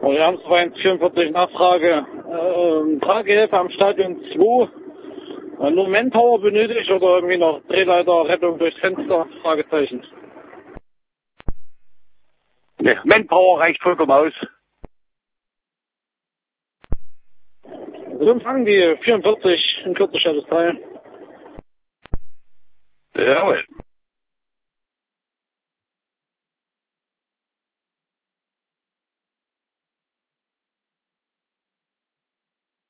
Wir haben 44 Nachfrage. Tragehilfe am Stadion 2. Nur Manpower benötigt oder irgendwie noch Drehleiter, Rettung durchs Fenster? Fragezeichen. Ne, Manpower reicht vollkommen aus. Wir empfangen die 44 in Kürzester Teil. Jawohl.